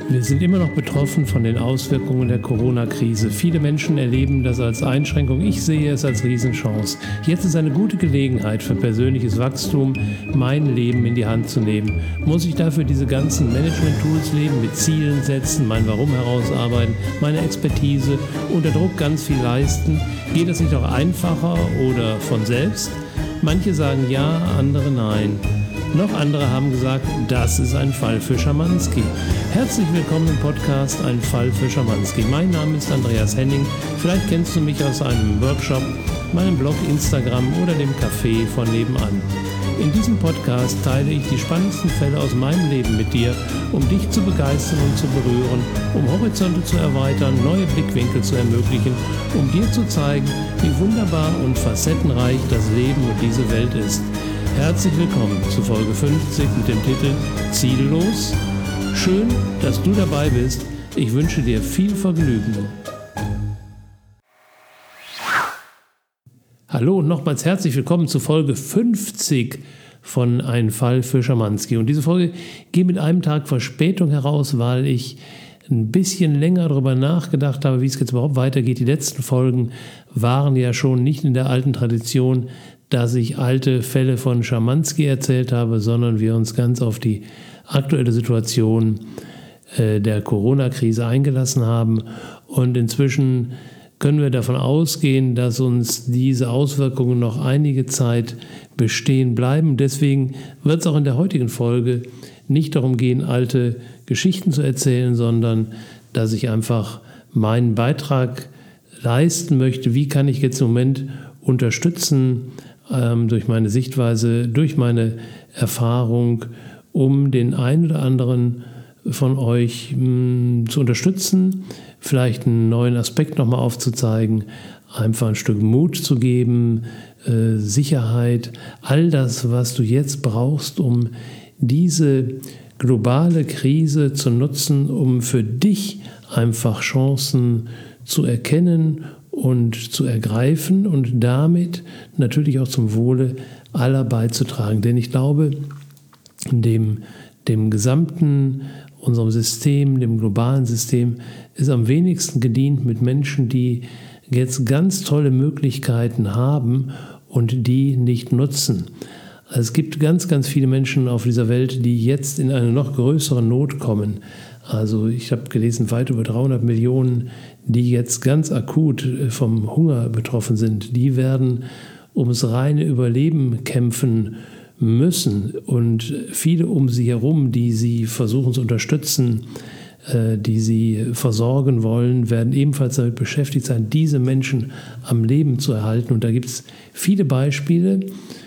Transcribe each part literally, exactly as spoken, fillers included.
Wir sind immer noch betroffen von den Auswirkungen der Corona-Krise. Viele Menschen erleben das als Einschränkung. Ich sehe es als Riesenchance. Jetzt ist eine gute Gelegenheit für persönliches Wachstum, mein Leben in die Hand zu nehmen. Muss ich dafür diese ganzen Management-Tools leben, mit Zielen setzen, mein Warum herausarbeiten, meine Expertise, unter Druck ganz viel leisten? Geht das nicht auch einfacher oder von selbst? Manche sagen ja, andere nein. Noch andere haben gesagt, das ist ein Fall für Schamanski. Herzlich willkommen im Podcast Ein Fall für Schamanski. Mein Name ist Andreas Henning. Vielleicht kennst du mich aus einem Workshop, meinem Blog, Instagram oder dem Café von nebenan. In diesem Podcast teile ich die spannendsten Fälle aus meinem Leben mit dir, um dich zu begeistern und zu berühren, um Horizonte zu erweitern, neue Blickwinkel zu ermöglichen, um dir zu zeigen, wie wunderbar und facettenreich das Leben und diese Welt ist. Herzlich willkommen zu Folge fünfzig mit dem Titel Ziellos. Schön, dass du dabei bist. Ich wünsche dir viel Vergnügen. Hallo und nochmals herzlich willkommen zu Folge fünfzig von Ein Fall für Schamanski. Und diese Folge geht mit einem Tag Verspätung heraus, weil ich ein bisschen länger darüber nachgedacht habe, wie es jetzt überhaupt weitergeht. Die letzten Folgen waren ja schon nicht in der alten Tradition, dass ich alte Fälle von Schamanski erzählt habe, sondern wir uns ganz auf die aktuelle Situation äh, der Corona-Krise eingelassen haben. Und inzwischen können wir davon ausgehen, dass uns diese Auswirkungen noch einige Zeit bestehen bleiben. Deswegen wird es auch in der heutigen Folge nicht darum gehen, alte Geschichten zu erzählen, sondern dass ich einfach meinen Beitrag leisten möchte. Wie kann ich jetzt im Moment unterstützen, ähm, durch meine Sichtweise, durch meine Erfahrung, um den einen oder anderen von euch mh, zu unterstützen, vielleicht einen neuen Aspekt nochmal aufzuzeigen, einfach ein Stück Mut zu geben, äh, Sicherheit, all das, was du jetzt brauchst, um diese globale Krise zu nutzen, um für dich einfach Chancen zu erkennen und zu ergreifen und damit natürlich auch zum Wohle aller beizutragen. Denn ich glaube, dem, dem gesamten, unserem System, dem globalen System, ist am wenigsten gedient mit Menschen, die jetzt ganz tolle Möglichkeiten haben und die nicht nutzen. Also es gibt ganz, ganz viele Menschen auf dieser Welt, die jetzt in eine noch größere Not kommen. Also ich habe gelesen, weit über dreihundert Millionen, die jetzt ganz akut vom Hunger betroffen sind. Die werden ums reine Überleben kämpfen müssen. Und viele um sie herum, die sie versuchen zu unterstützen, die sie versorgen wollen, werden ebenfalls damit beschäftigt sein, diese Menschen am Leben zu erhalten. Und da gibt es viele Beispiele,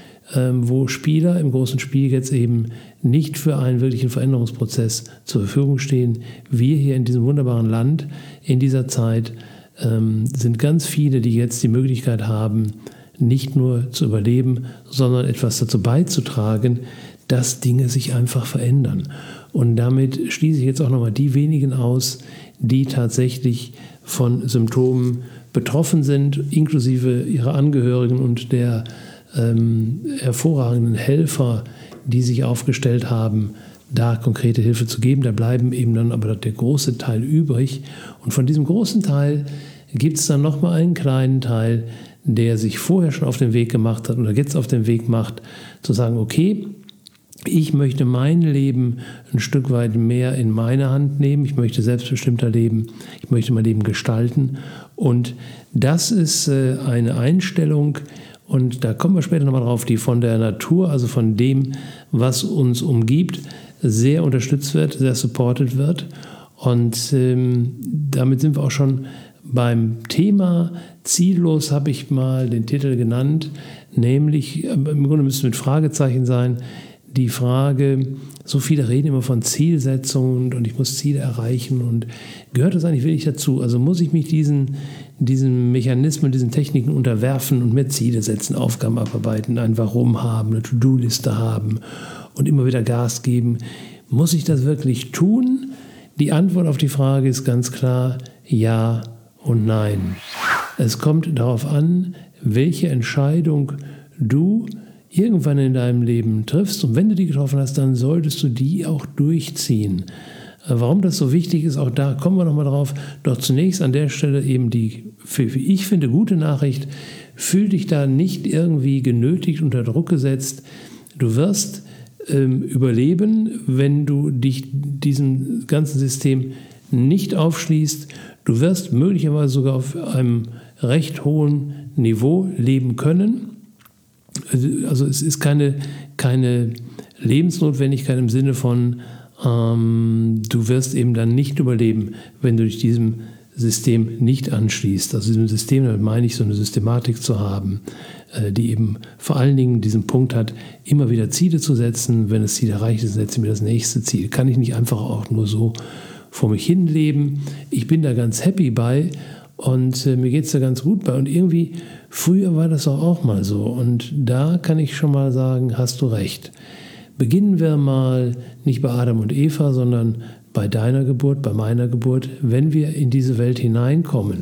wo Spieler im großen Spiel jetzt eben nicht für einen wirklichen Veränderungsprozess zur Verfügung stehen. Wir hier in diesem wunderbaren Land, in dieser Zeit, sind ganz viele, die jetzt die Möglichkeit haben, nicht nur zu überleben, sondern etwas dazu beizutragen, dass Dinge sich einfach verändern. Und damit schließe ich jetzt auch nochmal die wenigen aus, die tatsächlich von Symptomen betroffen sind, inklusive ihrer Angehörigen und der ähm, hervorragenden Helfer, die sich aufgestellt haben, da konkrete Hilfe zu geben. Da bleiben eben dann aber der große Teil übrig. Und von diesem großen Teil gibt es dann nochmal einen kleinen Teil, der sich vorher schon auf den Weg gemacht hat oder jetzt auf den Weg macht, zu sagen, okay, ich möchte mein Leben ein Stück weit mehr in meine Hand nehmen, ich möchte selbstbestimmter leben, ich möchte mein Leben gestalten. Und das ist äh, eine Einstellung, und da kommen wir später nochmal drauf, die von der Natur, also von dem, was uns umgibt, sehr unterstützt wird, sehr supported wird. Und ähm, damit sind wir auch schon beim Thema. Ziellos habe ich mal den Titel genannt, nämlich, im Grunde müsste es mit Fragezeichen sein, die Frage, so viele reden immer von Zielsetzungen und ich muss Ziele erreichen, und gehört das eigentlich wirklich dazu? Also muss ich mich diesen, diesen Mechanismen, diesen Techniken unterwerfen und mir Ziele setzen, Aufgaben abarbeiten, ein Warum haben, eine To-Do-Liste haben und immer wieder Gas geben? Muss ich das wirklich tun? Die Antwort auf die Frage ist ganz klar ja und nein. Es kommt darauf an, welche Entscheidung du irgendwann in deinem Leben triffst, und wenn du die getroffen hast, dann solltest du die auch durchziehen. Warum das so wichtig ist, auch da kommen wir nochmal drauf. Doch zunächst an der Stelle eben die, wie ich finde, gute Nachricht. Fühl dich da nicht irgendwie genötigt, unter Druck gesetzt. Du wirst ähm, überleben, wenn du dich diesem ganzen System nicht aufschließt. Du wirst möglicherweise sogar auf einem recht hohen Niveau leben können. Also es ist keine, keine Lebensnotwendigkeit im Sinne von, ähm, du wirst eben dann nicht überleben, wenn du dich diesem System nicht anschließt. Also diesem System, damit meine ich, so eine Systematik zu haben, äh, die eben vor allen Dingen diesen Punkt hat, immer wieder Ziele zu setzen. Wenn das Ziel erreicht ist, setze ich mir das nächste Ziel. Kann ich nicht einfach auch nur so vor mich hin leben. Ich bin da ganz happy bei und äh, mir geht es da ganz gut bei. Und irgendwie, früher war das auch, auch mal so. Und da kann ich schon mal sagen, hast du recht. Beginnen wir mal nicht bei Adam und Eva, sondern bei deiner Geburt, bei meiner Geburt. Wenn wir in diese Welt hineinkommen,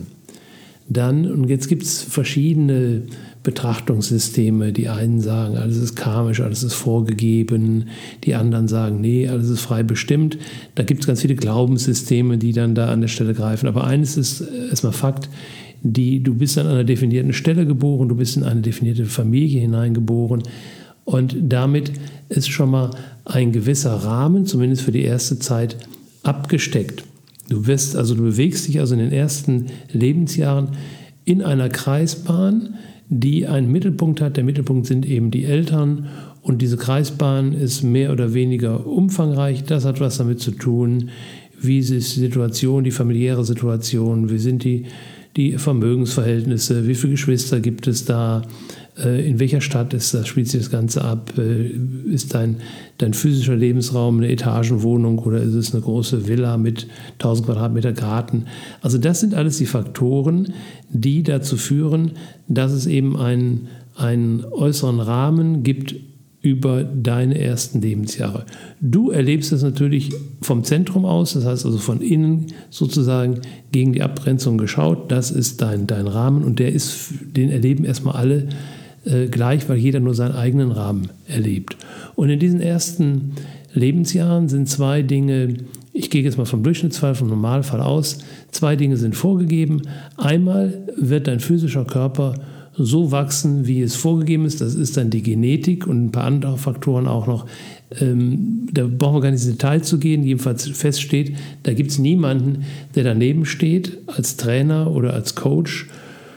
dann, und jetzt gibt es verschiedene Betrachtungssysteme. Die einen sagen, alles ist karmisch, alles ist vorgegeben. Die anderen sagen, nee, alles ist frei bestimmt. Da gibt es ganz viele Glaubenssysteme, die dann da an der Stelle greifen. Aber eines ist erstmal Fakt, die, du bist an einer definierten Stelle geboren, du bist in eine definierte Familie hineingeboren. Und damit ist schon mal ein gewisser Rahmen, zumindest für die erste Zeit, abgesteckt. Du wirst, also du bewegst dich also in den ersten Lebensjahren in einer Kreisbahn, die einen Mittelpunkt hat. Der Mittelpunkt sind eben die Eltern und diese Kreisbahn ist mehr oder weniger umfangreich. Das hat was damit zu tun, wie ist die Situation, die familiäre Situation, wie sind die, die Vermögensverhältnisse, wie viele Geschwister gibt es da, in welcher Stadt ist das, spielt sich das Ganze ab, ist dein, dein physischer Lebensraum eine Etagenwohnung oder ist es eine große Villa mit tausend Quadratmeter Garten. Also das sind alles die Faktoren, die dazu führen, dass es eben einen, einen äußeren Rahmen gibt über deine ersten Lebensjahre. Du erlebst das natürlich vom Zentrum aus, das heißt also von innen sozusagen gegen die Abgrenzung geschaut. Das ist dein, dein Rahmen und der ist, den erleben erstmal alle äh, gleich, weil jeder nur seinen eigenen Rahmen erlebt. Und in diesen ersten Lebensjahren sind zwei Dinge, ich gehe jetzt mal vom Durchschnittsfall, vom Normalfall aus, zwei Dinge sind vorgegeben. Einmal wird dein physischer Körper so wachsen, wie es vorgegeben ist. Das ist dann die Genetik und ein paar andere Faktoren auch noch. Ähm, da brauchen wir gar nicht ins Detail zu gehen. Jedenfalls feststeht, da gibt es niemanden, der daneben steht als Trainer oder als Coach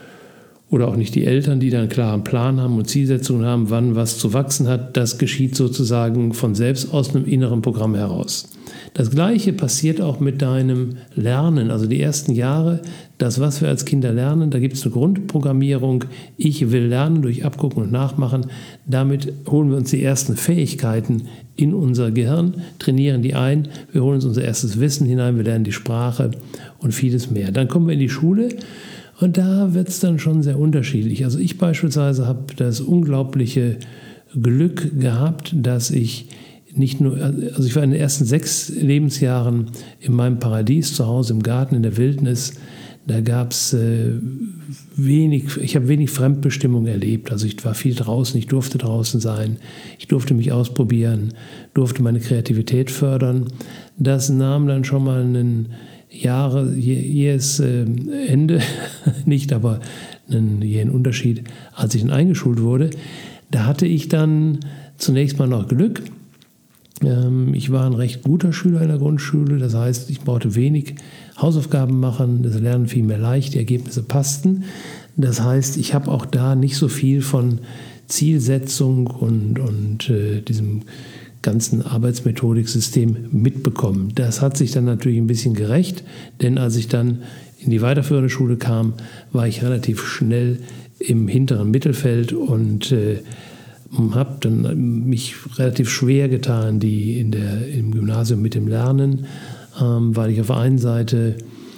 oder auch nicht die Eltern, die dann einen klaren Plan haben und Zielsetzungen haben, wann was zu wachsen hat. Das geschieht sozusagen von selbst aus einem inneren Programm heraus. Das Gleiche passiert auch mit deinem Lernen, also die ersten Jahre, das, was wir als Kinder lernen, da gibt es eine Grundprogrammierung, ich will lernen durch Abgucken und Nachmachen, damit holen wir uns die ersten Fähigkeiten in unser Gehirn, trainieren die ein, wir holen uns unser erstes Wissen hinein, wir lernen die Sprache und vieles mehr. Dann kommen wir in die Schule und da wird es dann schon sehr unterschiedlich. Also ich beispielsweise habe das unglaubliche Glück gehabt, dass ich nicht nur, also ich war in den ersten sechs Lebensjahren in meinem Paradies zu Hause im Garten in der Wildnis. Da gab es äh, wenig, ich habe wenig Fremdbestimmung erlebt. Also ich war viel draußen, ich durfte draußen sein, ich durfte mich ausprobieren, durfte meine Kreativität fördern. Das nahm dann schon mal ein Jahre, jähes äh, Ende, nicht, aber einen jähen Unterschied, als ich dann eingeschult wurde. Da hatte ich dann zunächst mal noch Glück. Ich war ein recht guter Schüler in der Grundschule, das heißt, ich brauchte wenig Hausaufgaben machen, das Lernen fiel mir leicht, die Ergebnisse passten. Das heißt, ich habe auch da nicht so viel von Zielsetzung und, und äh, diesem ganzen Arbeitsmethodiksystem mitbekommen. Das hat sich dann natürlich ein bisschen gerecht, denn als ich dann in die weiterführende Schule kam, war ich relativ schnell im hinteren Mittelfeld und äh, habe dann mich relativ schwer getan, die in der, im Gymnasium mit dem Lernen, ähm, weil ich auf der einen Seite,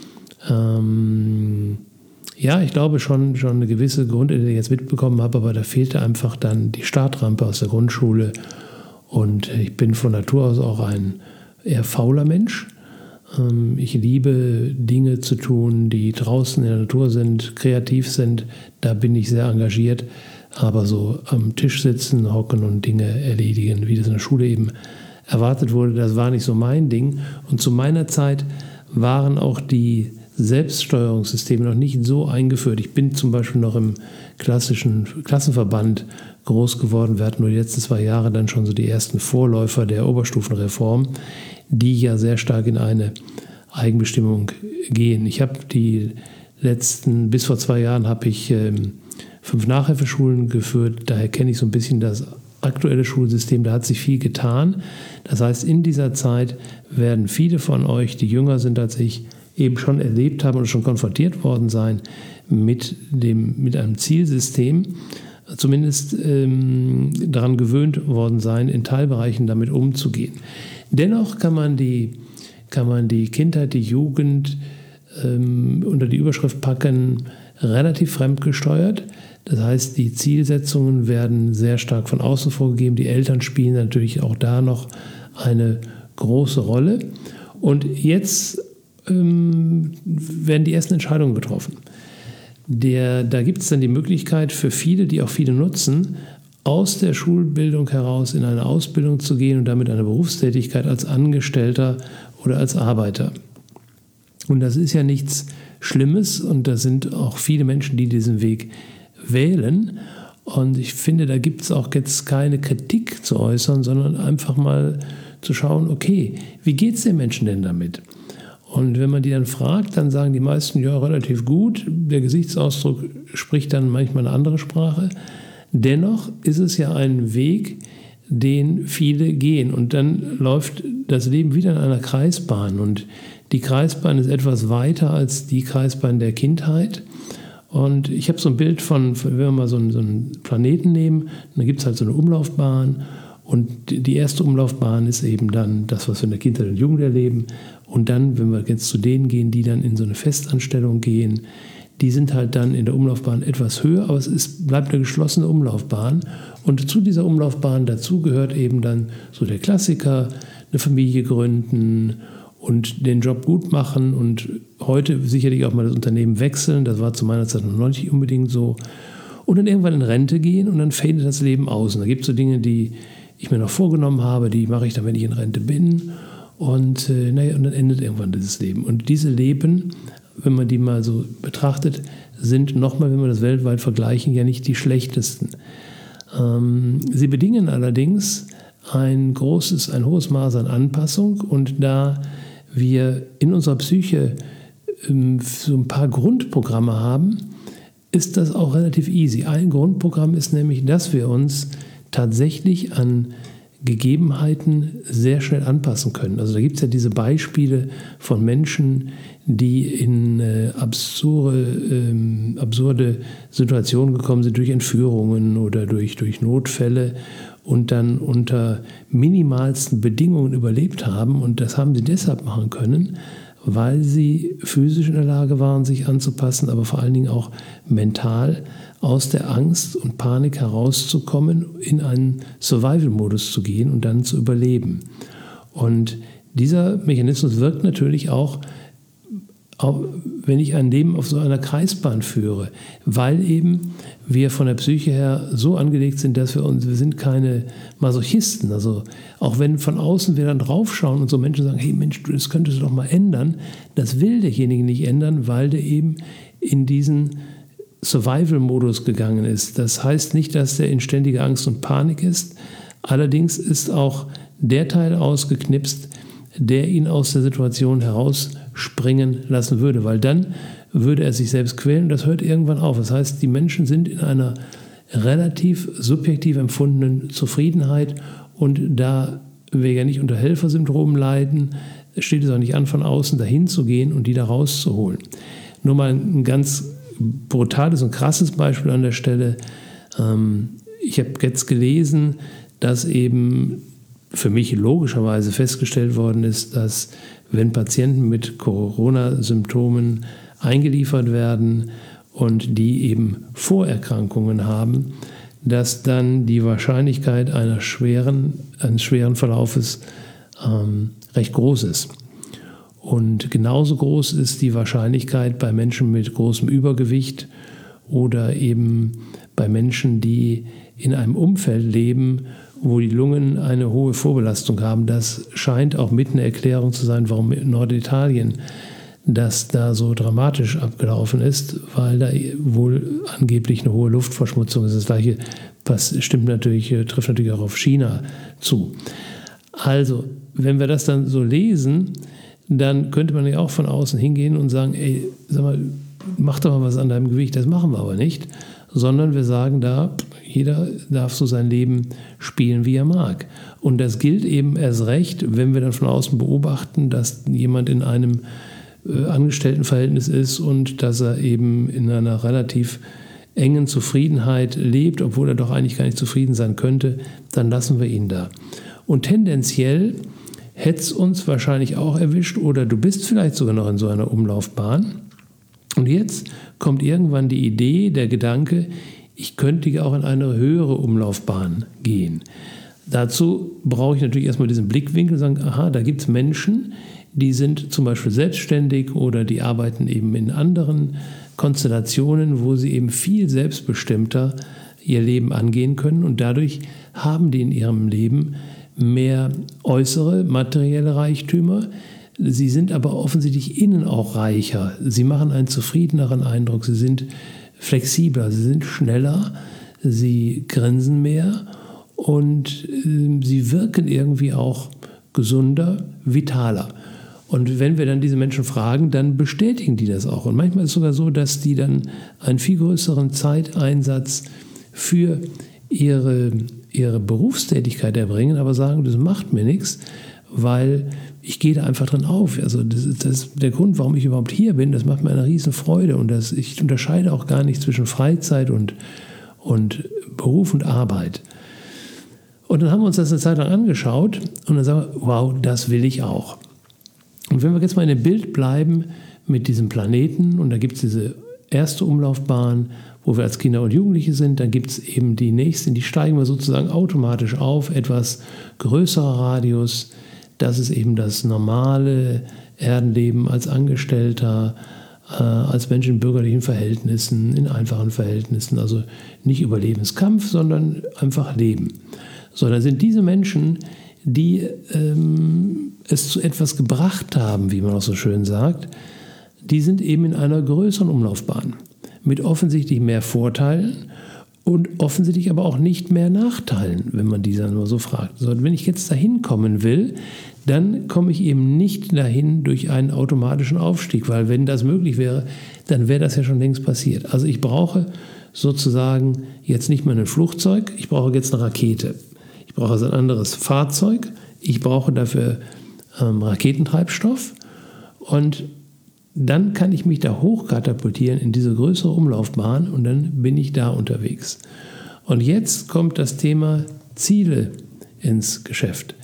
ähm, ja, ich glaube schon, schon eine gewisse Grundintelligenz mitbekommen habe, aber da fehlte einfach dann die Startrampe aus der Grundschule und ich bin von Natur aus auch ein eher fauler Mensch. Ähm, ich liebe Dinge zu tun, die draußen in der Natur sind, kreativ sind, da bin ich sehr engagiert. Aber so am Tisch sitzen, hocken und Dinge erledigen, wie das in der Schule eben erwartet wurde, das war nicht so mein Ding. Und zu meiner Zeit waren auch die Selbststeuerungssysteme noch nicht so eingeführt. Ich bin zum Beispiel noch im klassischen Klassenverband groß geworden. Wir hatten nur die letzten zwei Jahre dann schon so die ersten Vorläufer der Oberstufenreform, die ja sehr stark in eine Eigenbestimmung gehen. Ich habe die letzten, bis vor zwei Jahren habe ich ähm, fünf Nachhilfeschulen geführt. Daher kenne ich so ein bisschen das aktuelle Schulsystem. Da hat sich viel getan. Das heißt, in dieser Zeit werden viele von euch, die jünger sind als ich, eben schon erlebt haben und schon konfrontiert worden sein mit, dem, mit einem Zielsystem, zumindest ähm, daran gewöhnt worden sein, in Teilbereichen damit umzugehen. Dennoch kann man die, kann man die Kindheit, die Jugend ähm, unter die Überschrift packen, relativ fremdgesteuert. Das heißt, die Zielsetzungen werden sehr stark von außen vorgegeben. Die Eltern spielen natürlich auch da noch eine große Rolle. Und jetzt ähm, werden die ersten Entscheidungen getroffen. Der, da gibt es dann die Möglichkeit für viele, die auch viele nutzen, aus der Schulbildung heraus in eine Ausbildung zu gehen und damit eine Berufstätigkeit als Angestellter oder als Arbeiter. Und das ist ja nichts Schlimmes und da sind auch viele Menschen, die diesen Weg wählen. Und ich finde, da gibt es auch jetzt keine Kritik zu äußern, sondern einfach mal zu schauen, okay, wie geht es den Menschen denn damit? Und wenn man die dann fragt, dann sagen die meisten, ja, relativ gut. Der Gesichtsausdruck spricht dann manchmal eine andere Sprache. Dennoch ist es ja ein Weg, den viele gehen. Und dann läuft das Leben wieder in einer Kreisbahn. Und die Kreisbahn ist etwas weiter als die Kreisbahn der Kindheit. Und ich habe so ein Bild von, wenn wir mal so einen, so einen Planeten nehmen, dann gibt es halt so eine Umlaufbahn. Und die erste Umlaufbahn ist eben dann das, was wir in der Kindheit und Jugend erleben. Und dann, wenn wir jetzt zu denen gehen, die dann in so eine Festanstellung gehen, die sind halt dann in der Umlaufbahn etwas höher, aber es ist, bleibt eine geschlossene Umlaufbahn. Und zu dieser Umlaufbahn dazu gehört eben dann so der Klassiker, eine Familie gründen und den Job gut machen und heute sicherlich auch mal das Unternehmen wechseln. Das war zu meiner Zeit noch nicht unbedingt so. Und dann irgendwann in Rente gehen und dann fadet das Leben aus. Und da gibt es so Dinge, die ich mir noch vorgenommen habe, die mache ich dann, wenn ich in Rente bin. Und, äh, naja, und dann endet irgendwann dieses Leben. Und diese Leben, wenn man die mal so betrachtet, sind nochmal, wenn wir das weltweit vergleichen, ja nicht die schlechtesten. Ähm, sie bedingen allerdings ein großes, ein hohes Maß an Anpassung. Und da wir in unserer Psyche ähm, so ein paar Grundprogramme haben, ist das auch relativ easy. Ein Grundprogramm ist nämlich, dass wir uns tatsächlich an Gegebenheiten sehr schnell anpassen können. Also da gibt es ja diese Beispiele von Menschen, die in äh, absurde, ähm, absurde Situationen gekommen sind durch Entführungen oder durch, durch Notfälle und dann unter minimalsten Bedingungen überlebt haben. Und das haben sie deshalb machen können, weil sie physisch in der Lage waren, sich anzupassen, aber vor allen Dingen auch mental aus der Angst und Panik herauszukommen, in einen Survival-Modus zu gehen und dann zu überleben. Und dieser Mechanismus wirkt natürlich auch, auch wenn ich ein Leben auf so einer Kreisbahn führe, weil eben wir von der Psyche her so angelegt sind, dass wir uns, wir sind keine Masochisten. Also auch wenn von außen wir dann draufschauen und so Menschen sagen, hey Mensch, das könntest du doch mal ändern, das will derjenige nicht ändern, weil der eben in diesen Survival-Modus gegangen ist. Das heißt nicht, dass der in ständiger Angst und Panik ist. Allerdings ist auch der Teil ausgeknipst, der ihn aus der Situation herausspringen lassen würde, weil dann würde er sich selbst quälen und das hört irgendwann auf. Das heißt, die Menschen sind in einer relativ subjektiv empfundenen Zufriedenheit und da wir ja nicht unter Helfersyndrom leiden, steht es auch nicht an, von außen dahin zu gehen und die da rauszuholen. Nur mal ein ganz brutales und krasses Beispiel an der Stelle. Ich habe jetzt gelesen, dass eben für mich logischerweise festgestellt worden ist, dass wenn Patienten mit Corona-Symptomen eingeliefert werden und die eben Vorerkrankungen haben, dass dann die Wahrscheinlichkeit einer schweren, eines schweren Verlaufes ähm, recht groß ist. Und genauso groß ist die Wahrscheinlichkeit bei Menschen mit großem Übergewicht oder eben bei Menschen, die in einem Umfeld leben, wo die Lungen eine hohe Vorbelastung haben. Das scheint auch mit eine Erklärung zu sein, warum in Norditalien das da so dramatisch abgelaufen ist, weil da wohl angeblich eine hohe Luftverschmutzung ist. Das Gleiche stimmt natürlich, trifft natürlich auch auf China zu. Also, wenn wir das dann so lesen, dann könnte man ja auch von außen hingehen und sagen, ey, sag mal, mach doch mal was an deinem Gewicht. Das machen wir aber nicht, sondern wir sagen da, jeder darf so sein Leben spielen, wie er mag. Und das gilt eben erst recht, wenn wir dann von außen beobachten, dass jemand in einem äh, Angestelltenverhältnis ist und dass er eben in einer relativ engen Zufriedenheit lebt, obwohl er doch eigentlich gar nicht zufrieden sein könnte, dann lassen wir ihn da. Und tendenziell hätte es uns wahrscheinlich auch erwischt oder du bist vielleicht sogar noch in so einer Umlaufbahn. Und jetzt kommt irgendwann die Idee, der Gedanke, ich könnte auch in eine höhere Umlaufbahn gehen. Dazu brauche ich natürlich erstmal diesen Blickwinkel und sagen, aha, da gibt es Menschen, die sind zum Beispiel selbstständig oder die arbeiten eben in anderen Konstellationen, wo sie eben viel selbstbestimmter ihr Leben angehen können und dadurch haben die in ihrem Leben mehr äußere materielle Reichtümer. Sie sind aber offensichtlich innen auch reicher. Sie machen einen zufriedeneren Eindruck. Sie sind flexibler, sie sind schneller, sie grinsen mehr und äh, sie wirken irgendwie auch gesunder, vitaler. Und wenn wir dann diese Menschen fragen, dann bestätigen die das auch. Und manchmal ist es sogar so, dass die dann einen viel größeren Zeiteinsatz für ihre, ihre Berufstätigkeit erbringen, aber sagen, das macht mir nichts, weil ich gehe da einfach drin auf. Also das ist, das ist der Grund, warum ich überhaupt hier bin. Das macht mir eine riesen Freude und das, ich unterscheide auch gar nicht zwischen Freizeit und, und Beruf und Arbeit. Und dann haben wir uns das eine Zeit lang angeschaut und dann sagen wir, wow, das will ich auch. Und wenn wir jetzt mal in dem Bild bleiben mit diesem Planeten und da gibt es diese erste Umlaufbahn, wo wir als Kinder und Jugendliche sind, dann gibt es eben die nächsten, die steigen wir sozusagen automatisch auf, etwas größerer Radius. Das ist eben das normale Erdenleben als Angestellter, äh, als Mensch in bürgerlichen Verhältnissen, in einfachen Verhältnissen. Also nicht Überlebenskampf, sondern einfach Leben. So, dann sind diese Menschen, die ähm, es zu etwas gebracht haben, wie man auch so schön sagt, die sind eben in einer größeren Umlaufbahn mit offensichtlich mehr Vorteilen und offensichtlich aber auch nicht mehr Nachteilen, wenn man die dann nur so fragt. So, wenn ich jetzt dahin kommen will, dann komme ich eben nicht dahin durch einen automatischen Aufstieg, weil wenn das möglich wäre, dann wäre das ja schon längst passiert. Also ich brauche sozusagen jetzt nicht mehr ein Flugzeug, ich brauche jetzt eine Rakete. Ich brauche also ein anderes Fahrzeug, ich brauche dafür ähm, Raketentreibstoff und dann kann ich mich da hochkatapultieren in diese größere Umlaufbahn und dann bin ich da unterwegs. Und jetzt kommt das Thema Ziele ins Geschäft.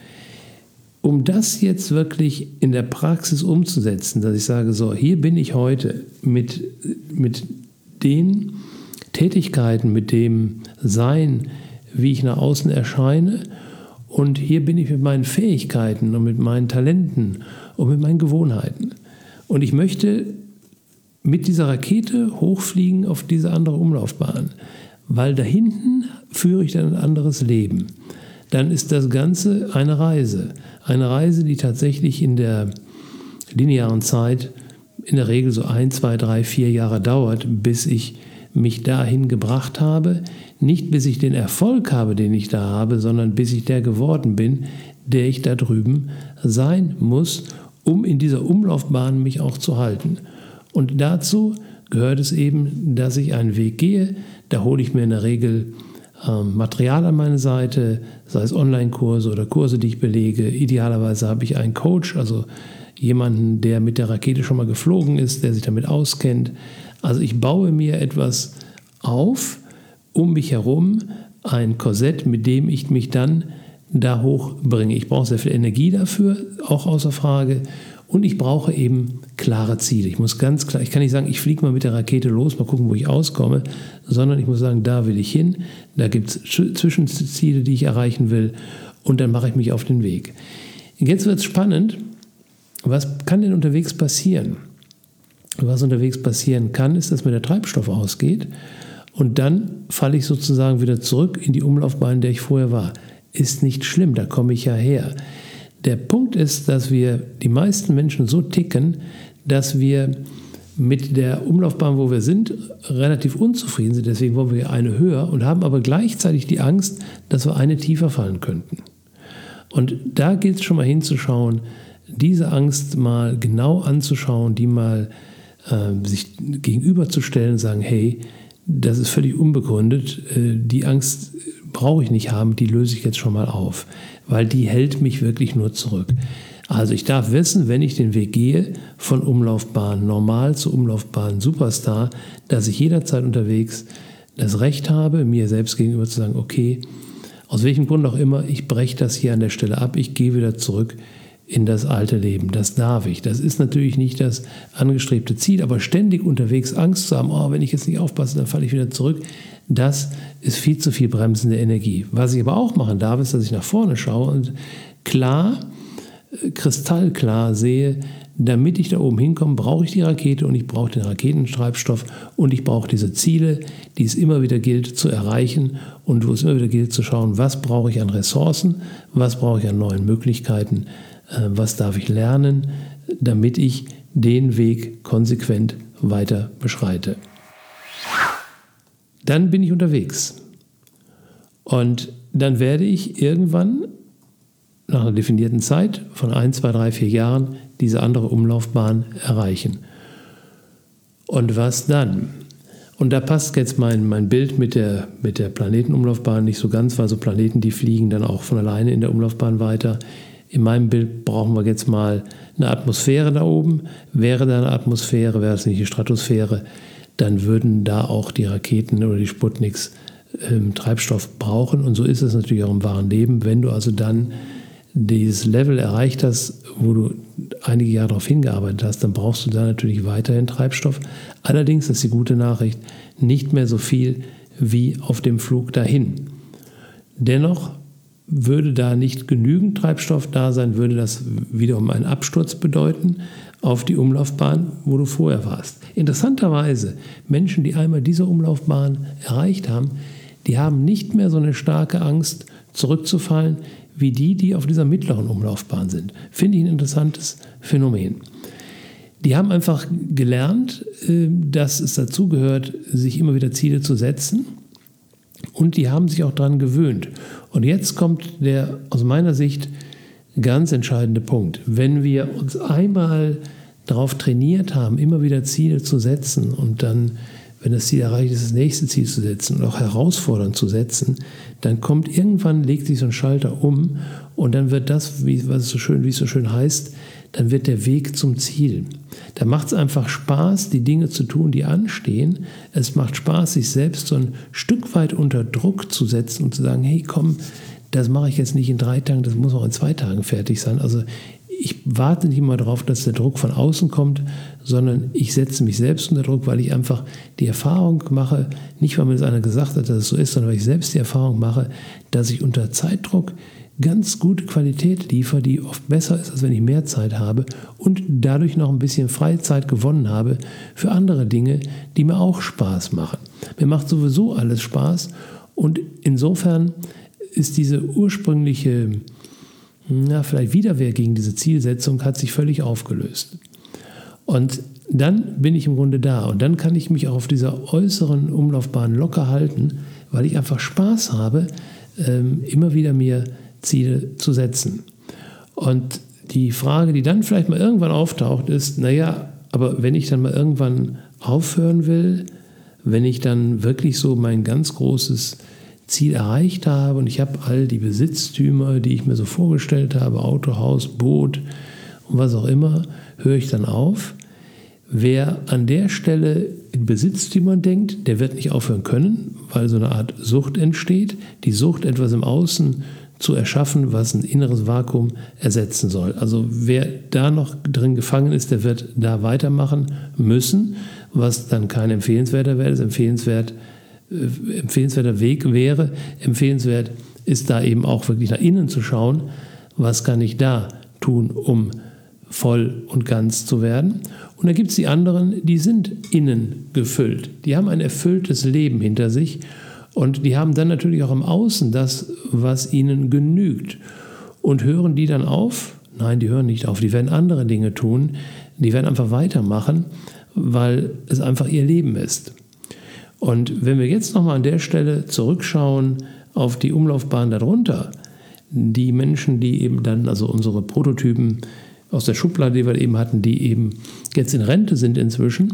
Um das jetzt wirklich in der Praxis umzusetzen, dass ich sage, so, hier bin ich heute mit, mit den Tätigkeiten, mit dem Sein, wie ich nach außen erscheine und hier bin ich mit meinen Fähigkeiten und mit meinen Talenten und mit meinen Gewohnheiten. Und ich möchte mit dieser Rakete hochfliegen auf diese andere Umlaufbahn, weil da hinten führe ich dann ein anderes Leben. Dann ist das Ganze eine Reise. Eine Reise, die tatsächlich in der linearen Zeit in der Regel so ein, zwei, drei, vier Jahre dauert, bis ich mich dahin gebracht habe. Nicht bis ich den Erfolg habe, den ich da habe, sondern bis ich der geworden bin, der ich da drüben sein muss, um in dieser Umlaufbahn mich auch zu halten. Und dazu gehört es eben, dass ich einen Weg gehe. Da hole ich mir in der Regel ähm, Material an meine Seite, sei es Online-Kurse oder Kurse, die ich belege. Idealerweise habe ich einen Coach, also jemanden, der mit der Rakete schon mal geflogen ist, der sich damit auskennt. Also ich baue mir etwas auf, um mich herum, ein Korsett, mit dem ich mich dann da hochbringe. Ich brauche sehr viel Energie dafür, auch außer Frage. Und ich brauche eben klare Ziele. Ich muss ganz klar, ich kann nicht sagen, ich fliege mal mit der Rakete los, mal gucken, wo ich auskomme, sondern ich muss sagen, da will ich hin, da gibt es Zwischenziele, die ich erreichen will und dann mache ich mich auf den Weg. Jetzt wird es spannend, was kann denn unterwegs passieren? Was unterwegs passieren kann, ist, dass mir der Treibstoff ausgeht und dann falle ich sozusagen wieder zurück in die Umlaufbahn, in der ich vorher war. ist nicht schlimm, da komme ich ja her. Der Punkt ist, dass wir, die meisten Menschen so ticken, dass wir mit der Umlaufbahn, wo wir sind, relativ unzufrieden sind. Deswegen wollen wir eine höher und haben aber gleichzeitig die Angst, dass wir eine tiefer fallen könnten. Und da gilt es schon mal hinzuschauen, diese Angst mal genau anzuschauen, die mal äh, sich gegenüberzustellen und sagen, hey, das ist völlig unbegründet, äh, die Angst brauche ich nicht haben, die löse ich jetzt schon mal auf, weil die hält mich wirklich nur zurück. Also ich darf wissen, wenn ich den Weg gehe, von Umlaufbahn normal zu Umlaufbahn Superstar, dass ich jederzeit unterwegs das Recht habe, mir selbst gegenüber zu sagen, okay, aus welchem Grund auch immer, ich breche das hier an der Stelle ab, ich gehe wieder zurück in das alte Leben. Das darf ich. Das ist natürlich nicht das angestrebte Ziel, aber ständig unterwegs Angst zu haben, oh, wenn ich jetzt nicht aufpasse, dann falle ich wieder zurück, das ist viel zu viel bremsende Energie. Was ich aber auch machen darf, ist, dass ich nach vorne schaue und klar, kristallklar sehe, damit ich da oben hinkomme, brauche ich die Rakete und ich brauche den Raketentreibstoff und ich brauche diese Ziele, die es immer wieder gilt zu erreichen und wo es immer wieder gilt zu schauen, was brauche ich an Ressourcen, was brauche ich an neuen Möglichkeiten, was darf ich lernen, damit ich den Weg konsequent weiter beschreite. Dann bin ich unterwegs und dann werde ich irgendwann nach einer definierten Zeit von ein, zwei, drei, vier Jahren diese andere Umlaufbahn erreichen. Und was dann? Und da passt jetzt mein, mein Bild mit der, mit der Planetenumlaufbahn nicht so ganz, weil so Planeten, die fliegen dann auch von alleine in der Umlaufbahn weiter. In meinem Bild brauchen wir jetzt mal eine Atmosphäre da oben. Wäre da eine Atmosphäre, wäre es nicht die Stratosphäre, dann würden da auch die Raketen oder die Sputniks ähm, Treibstoff brauchen. Und so ist es natürlich auch im wahren Leben. Wenn du also dann dieses Level erreicht hast, wo du einige Jahre darauf hingearbeitet hast, dann brauchst du da natürlich weiterhin Treibstoff. Allerdings ist die gute Nachricht, nicht mehr so viel wie auf dem Flug dahin. Dennoch würde da nicht genügend Treibstoff da sein, würde das wiederum einen Absturz bedeuten auf die Umlaufbahn, wo du vorher warst. Interessanterweise, Menschen, die einmal diese Umlaufbahn erreicht haben, die haben nicht mehr so eine starke Angst, zurückzufallen, wie die, die auf dieser mittleren Umlaufbahn sind. Finde ich ein interessantes Phänomen. Die haben einfach gelernt, dass es dazugehört, sich immer wieder Ziele zu setzen. Und die haben sich auch daran gewöhnt. Und jetzt kommt der aus meiner Sicht ganz entscheidende Punkt. Wenn wir uns einmal darauf trainiert haben, immer wieder Ziele zu setzen und dann, wenn das Ziel erreicht ist, das nächste Ziel zu setzen und auch herausfordernd zu setzen, dann kommt irgendwann, legt sich so ein Schalter um und dann wird das, wie, was es so schön, wie es so schön heißt, dann wird der Weg zum Ziel. Da macht es einfach Spaß, die Dinge zu tun, die anstehen. Es macht Spaß, sich selbst so ein Stück weit unter Druck zu setzen und zu sagen, hey komm, das mache ich jetzt nicht in drei Tagen, das muss auch in zwei Tagen fertig sein. Also ich warte nicht immer darauf, dass der Druck von außen kommt, sondern ich setze mich selbst unter Druck, weil ich einfach die Erfahrung mache, nicht weil mir das einer gesagt hat, dass es so ist, sondern weil ich selbst die Erfahrung mache, dass ich unter Zeitdruck ganz gute Qualität liefere, die oft besser ist, als wenn ich mehr Zeit habe und dadurch noch ein bisschen Freizeit gewonnen habe für andere Dinge, die mir auch Spaß machen. Mir macht sowieso alles Spaß und insofern ist diese ursprüngliche, na, vielleicht Widerwehr gegen diese Zielsetzung hat sich völlig aufgelöst. Und dann bin ich im Grunde da und dann kann ich mich auch auf dieser äußeren Umlaufbahn locker halten, weil ich einfach Spaß habe, ähm, immer wieder mir Ziele zu setzen. Und die Frage, die dann vielleicht mal irgendwann auftaucht, ist, naja, aber wenn ich dann mal irgendwann aufhören will, wenn ich dann wirklich so mein ganz großes Ziel erreicht habe und ich habe all die Besitztümer, die ich mir so vorgestellt habe, Auto, Haus, Boot und was auch immer, höre ich dann auf. Wer an der Stelle in Besitztümern denkt, der wird nicht aufhören können, weil so eine Art Sucht entsteht. Die Sucht, etwas im Außen zu erschaffen, was ein inneres Vakuum ersetzen soll. Also wer da noch drin gefangen ist, der wird da weitermachen müssen, was dann kein empfehlenswerter wäre. Das empfehlenswert, äh, empfehlenswerter Weg wäre. Empfehlenswert ist da eben auch wirklich nach innen zu schauen, was kann ich da tun, um voll und ganz zu werden. Und dann gibt es die anderen, die sind innen gefüllt. Die haben ein erfülltes Leben hinter sich Und die haben dann natürlich auch im Außen das, was ihnen genügt. Und hören die dann auf? Nein, die hören nicht auf. Die werden andere Dinge tun. Die werden einfach weitermachen, weil es einfach ihr Leben ist. Und wenn wir jetzt nochmal an der Stelle zurückschauen auf die Umlaufbahn darunter, die Menschen, die eben dann, also unsere Prototypen aus der Schublade, die wir eben hatten, die eben jetzt in Rente sind inzwischen,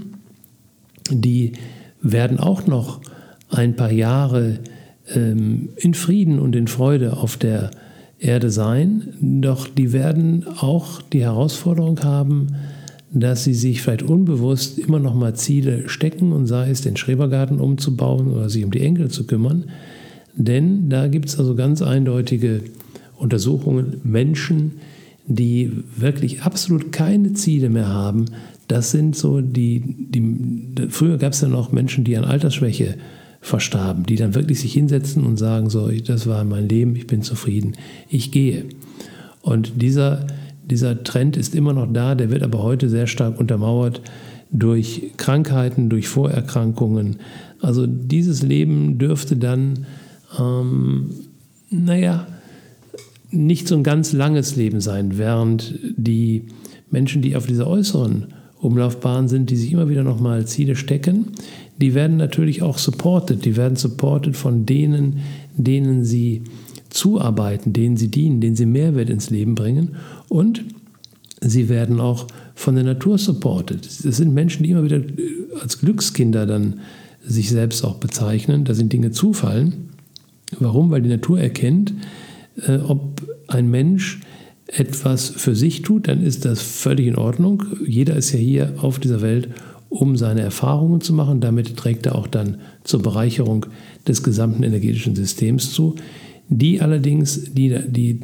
die werden auch noch ein paar Jahre ähm, in Frieden und in Freude auf der Erde sein, doch die werden auch die Herausforderung haben, dass sie sich vielleicht unbewusst immer noch mal Ziele stecken und sei es den Schrebergarten umzubauen oder sich um die Enkel zu kümmern. Denn da gibt es also ganz eindeutige Untersuchungen, Menschen, die wirklich absolut keine Ziele mehr haben. Das sind so die, die früher gab es ja noch Menschen, die an Altersschwäche verstarben, die dann wirklich sich hinsetzen und sagen, so, das war mein Leben, ich bin zufrieden, ich gehe. Und dieser, dieser Trend ist immer noch da, der wird aber heute sehr stark untermauert durch Krankheiten, durch Vorerkrankungen. Also dieses Leben dürfte dann, ähm, naja, nicht so ein ganz langes Leben sein, während die Menschen, die auf dieser äußeren Umlaufbahn sind, die sich immer wieder nochmal Ziele stecken, die werden natürlich auch supported. Die werden supported von denen, denen sie zuarbeiten, denen sie dienen, denen sie Mehrwert ins Leben bringen. Und sie werden auch von der Natur supported. Das sind Menschen, die immer wieder als Glückskinder dann sich selbst auch bezeichnen. Da sind Dinge zufallen. Warum? Weil die Natur erkennt, äh, ob ein Mensch etwas für sich tut, dann ist das völlig in Ordnung. Jeder ist ja hier auf dieser Welt, um seine Erfahrungen zu machen. Damit trägt er auch dann zur Bereicherung des gesamten energetischen Systems zu. Die allerdings, die, die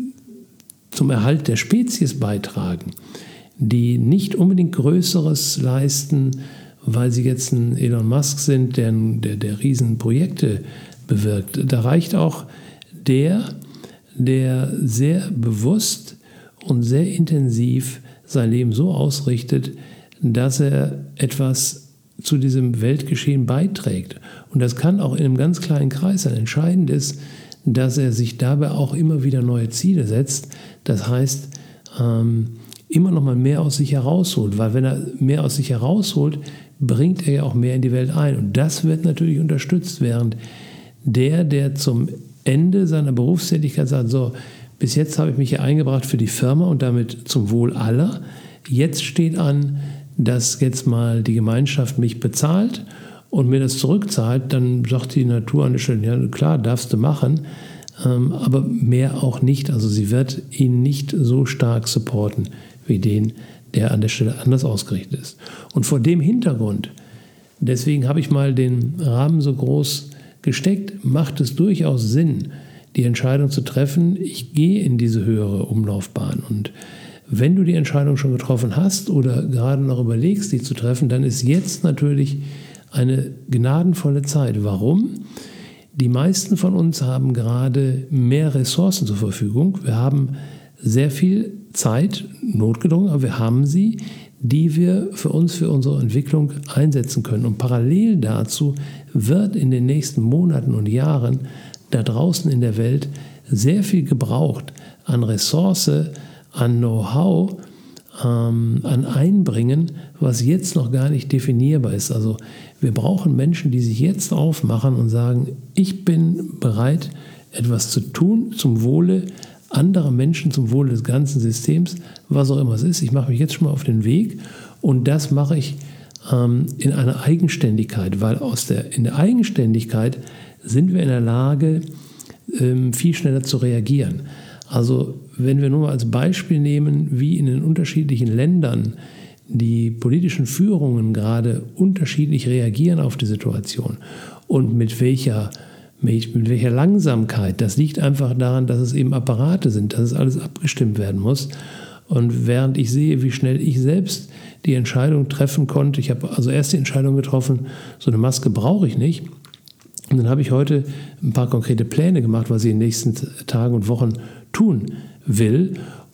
zum Erhalt der Spezies beitragen, die nicht unbedingt Größeres leisten, weil sie jetzt ein Elon Musk sind, der, der, der Riesenprojekte bewirkt. Da reicht auch der, der sehr bewusst und sehr intensiv sein Leben so ausrichtet, dass er etwas zu diesem Weltgeschehen beiträgt. Und das kann auch in einem ganz kleinen Kreis sein. Entscheidend ist, dass er sich dabei auch immer wieder neue Ziele setzt. Das heißt, ähm, immer noch mal mehr aus sich herausholt. Weil wenn er mehr aus sich herausholt, bringt er ja auch mehr in die Welt ein. Und das wird natürlich unterstützt, während der, der zum Ende seiner Berufstätigkeit sagt, so, bis jetzt habe ich mich hier eingebracht für die Firma und damit zum Wohl aller. Jetzt steht an, dass jetzt mal die Gemeinschaft mich bezahlt und mir das zurückzahlt, dann sagt die Natur an der Stelle, ja klar, darfst du machen, ähm, aber mehr auch nicht. Also sie wird ihn nicht so stark supporten wie den, der an der Stelle anders ausgerichtet ist. Und vor dem Hintergrund, deswegen habe ich mal den Rahmen so groß gesteckt, macht es durchaus Sinn, die Entscheidung zu treffen, ich gehe in diese höhere Umlaufbahn. Und wenn du die Entscheidung schon getroffen hast oder gerade noch überlegst, die zu treffen, dann ist jetzt natürlich eine gnadenvolle Zeit. Warum? Die meisten von uns haben gerade mehr Ressourcen zur Verfügung. Wir haben sehr viel Zeit, notgedrungen, aber wir haben sie, die wir für uns, für unsere Entwicklung einsetzen können. Und parallel dazu wird in den nächsten Monaten und Jahren da draußen in der Welt sehr viel gebraucht an Ressource, an Know-how, ähm, an Einbringen, was jetzt noch gar nicht definierbar ist. Also wir brauchen Menschen, die sich jetzt aufmachen und sagen, ich bin bereit, etwas zu tun zum Wohle anderer Menschen, zum Wohle des ganzen Systems, was auch immer es ist. Ich mache mich jetzt schon mal auf den Weg und das mache ich ähm, in einer Eigenständigkeit, weil aus der, in der Eigenständigkeit sind wir in der Lage, ähm, viel schneller zu reagieren. Also wenn wir nur mal als Beispiel nehmen, wie in den unterschiedlichen Ländern die politischen Führungen gerade unterschiedlich reagieren auf die Situation und mit welcher, mit, mit welcher Langsamkeit, das liegt einfach daran, dass es eben Apparate sind, dass es alles abgestimmt werden muss. Und während ich sehe, wie schnell ich selbst die Entscheidung treffen konnte, ich habe also erst die Entscheidung getroffen, so eine Maske brauche ich nicht. Und dann habe ich heute ein paar konkrete Pläne gemacht, was ich in den nächsten Tagen und Wochen tun will.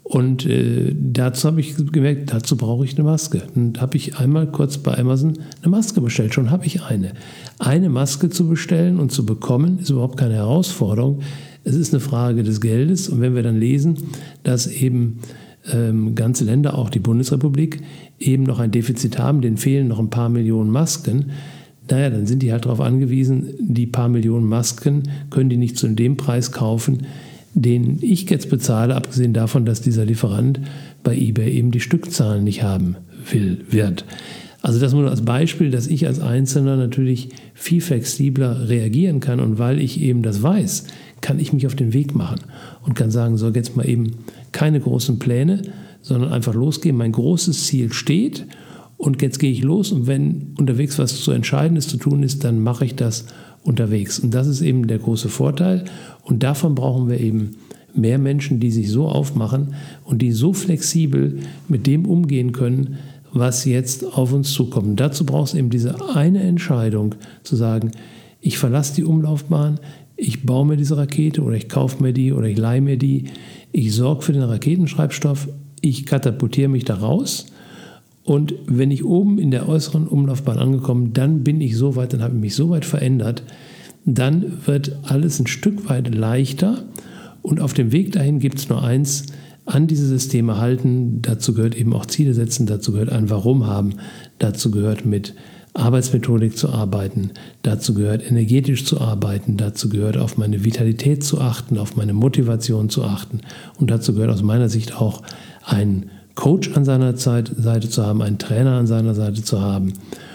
Und äh, dazu habe ich gemerkt, dazu brauche ich eine Maske. Und habe ich einmal kurz bei Amazon eine Maske bestellt. Schon habe ich eine. Eine Maske zu bestellen und zu bekommen, ist überhaupt keine Herausforderung. Es ist eine Frage des Geldes. Und wenn wir dann lesen, dass eben ähm, ganze Länder, auch die Bundesrepublik, eben noch ein Defizit haben, denen fehlen noch ein paar Millionen Masken, naja, dann sind die halt darauf angewiesen, die paar Millionen Masken können die nicht zu dem Preis kaufen, den ich jetzt bezahle, abgesehen davon, dass dieser Lieferant bei eBay eben die Stückzahlen nicht haben will, wird. Also das nur als Beispiel, dass ich als Einzelner natürlich viel flexibler reagieren kann, und weil ich eben das weiß, kann ich mich auf den Weg machen und kann sagen, so jetzt mal eben keine großen Pläne, sondern einfach losgehen. Mein großes Ziel steht und jetzt gehe ich los, und wenn unterwegs was zu Entscheidendes zu tun ist, dann mache ich das unterwegs. Und das ist eben der große Vorteil, und davon brauchen wir eben mehr Menschen, die sich so aufmachen und die so flexibel mit dem umgehen können, was jetzt auf uns zukommt. Und dazu braucht es eben diese eine Entscheidung, zu sagen, ich verlasse die Umlaufbahn, ich baue mir diese Rakete oder ich kaufe mir die oder ich leihe mir die, ich sorge für den Raketenschreibstoff, ich katapultiere mich da raus. Und wenn ich oben in der äußeren Umlaufbahn angekommen, dann bin ich so weit, dann habe ich mich so weit verändert, dann wird alles ein Stück weit leichter, und auf dem Weg dahin gibt es nur eins: an diese Systeme halten. Dazu gehört eben auch Ziele setzen, dazu gehört ein Warum haben, dazu gehört mit Arbeitsmethodik zu arbeiten, dazu gehört energetisch zu arbeiten, dazu gehört auf meine Vitalität zu achten, auf meine Motivation zu achten, und dazu gehört aus meiner Sicht auch ein Coach an seiner Seite zu haben, einen Trainer an seiner Seite zu haben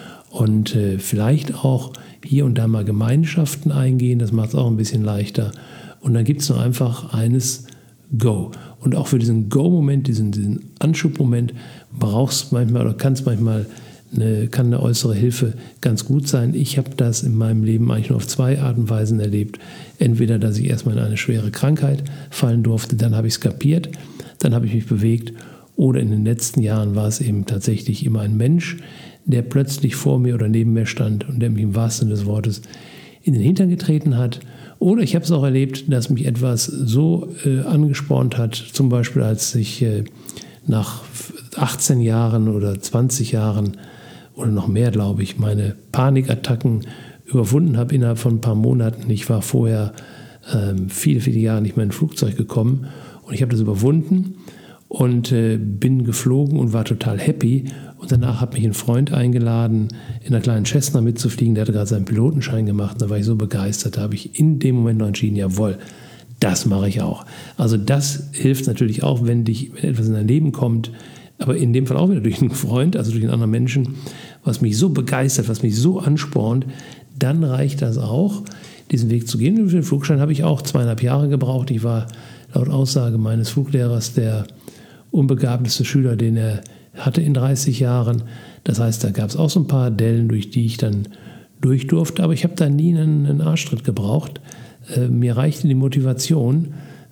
und äh, vielleicht auch hier und da mal Gemeinschaften eingehen, das macht es auch ein bisschen leichter. Und dann gibt es nur einfach eines: Go. Und auch für diesen Go-Moment, diesen, diesen Anschubmoment brauchst du manchmal oder kannst manchmal eine, kann eine äußere Hilfe ganz gut sein. Ich habe das in meinem Leben eigentlich nur auf zwei Arten und Weisen erlebt. Entweder, dass ich erstmal in eine schwere Krankheit fallen durfte, dann habe ich es kapiert, dann habe ich mich bewegt. Oder in den letzten Jahren war es eben tatsächlich immer ein Mensch, der plötzlich vor mir oder neben mir stand und der mich im wahrsten Sinne des Wortes in den Hintern getreten hat. Oder ich habe es auch erlebt, dass mich etwas so äh, angespornt hat, zum Beispiel als ich äh, nach achtzehn Jahren oder zwanzig Jahren oder noch mehr, glaube ich, meine Panikattacken überwunden habe innerhalb von ein paar Monaten. Ich war vorher äh, viele, viele Jahre nicht mehr in ein Flugzeug gekommen, und ich habe das überwunden und äh, bin geflogen und war total happy. Und danach hat mich ein Freund eingeladen, in einer kleinen Cessna mitzufliegen. Der hatte gerade seinen Pilotenschein gemacht. Und da war ich so begeistert. Da habe ich in dem Moment noch entschieden, jawohl, das mache ich auch. Also das hilft natürlich auch, wenn, dich, wenn etwas in dein Leben kommt, aber in dem Fall auch wieder durch einen Freund, also durch einen anderen Menschen, was mich so begeistert, was mich so anspornt, dann reicht das auch, diesen Weg zu gehen. Und für den Flugschein habe ich auch zweieinhalb Jahre gebraucht. Ich war laut Aussage meines Fluglehrers der unbegabteste Schüler, den er hatte in dreißig Jahren. Das heißt, da gab es auch so ein paar Dellen, durch die ich dann durch durfte. Aber ich habe da nie einen, einen Arschtritt gebraucht. Äh, mir reichte die Motivation.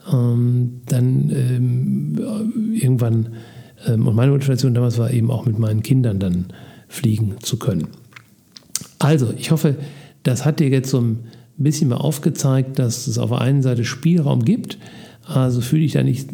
Ähm, dann ähm, irgendwann, ähm, und meine Motivation damals war eben auch mit meinen Kindern dann fliegen zu können. Also, ich hoffe, das hat dir jetzt so ein bisschen mal aufgezeigt, dass es auf der einen Seite Spielraum gibt. Also fühle dich da nicht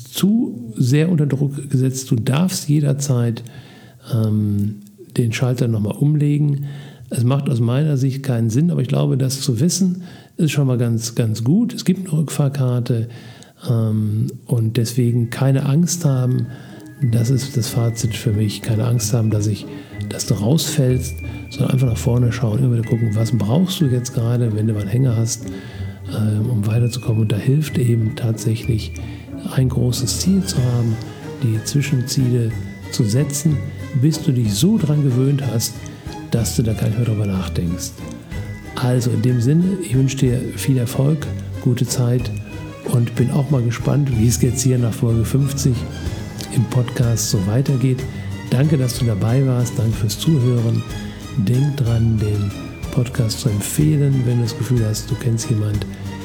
zu sehr unter Druck gesetzt. Du darfst jederzeit ähm, den Schalter nochmal umlegen. Es macht aus meiner Sicht keinen Sinn, aber ich glaube, das zu wissen, ist schon mal ganz, ganz gut. Es gibt eine Rückfahrkarte ähm, und deswegen keine Angst haben. Das ist das Fazit für mich. Keine Angst haben, dass, ich, dass du rausfällst, sondern einfach nach vorne schauen, immer wieder gucken, was brauchst du jetzt gerade, wenn du mal einen Hänger hast, ähm, um weiterzukommen. Und da hilft eben tatsächlich, ein großes Ziel zu haben, die Zwischenziele zu setzen, bis du dich so dran gewöhnt hast, dass du da gar nicht mehr drüber nachdenkst. Also in dem Sinne, ich wünsche dir viel Erfolg, gute Zeit und bin auch mal gespannt, wie es jetzt hier nach Folge fünfzig im Podcast so weitergeht. Danke, dass du dabei warst, danke fürs Zuhören. Denk dran, den Podcast zu empfehlen, wenn du das Gefühl hast, du kennst jemanden,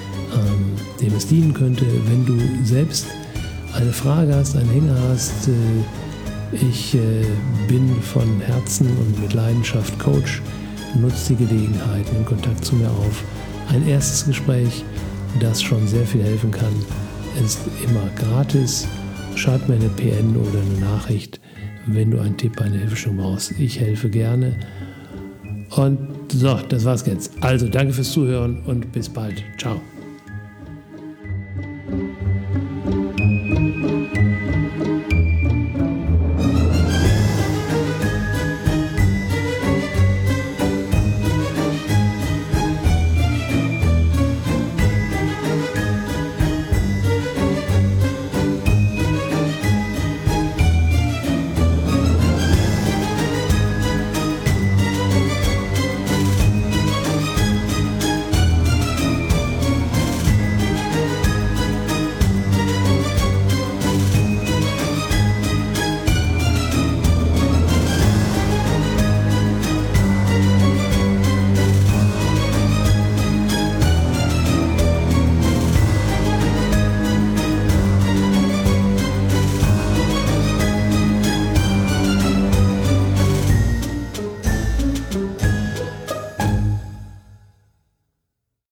dem es dienen könnte. Wenn du selbst eine Frage hast, einen Hänger hast, ich bin von Herzen und mit Leidenschaft Coach, nutze die Gelegenheit, nimm Kontakt zu mir auf. Ein erstes Gespräch, das schon sehr viel helfen kann, ist immer gratis schreib mir eine P N oder eine Nachricht, wenn du einen Tipp, eine Hilfestellung brauchst. Ich helfe gerne. Und so, das war's jetzt. Also, danke fürs Zuhören und bis bald. Ciao.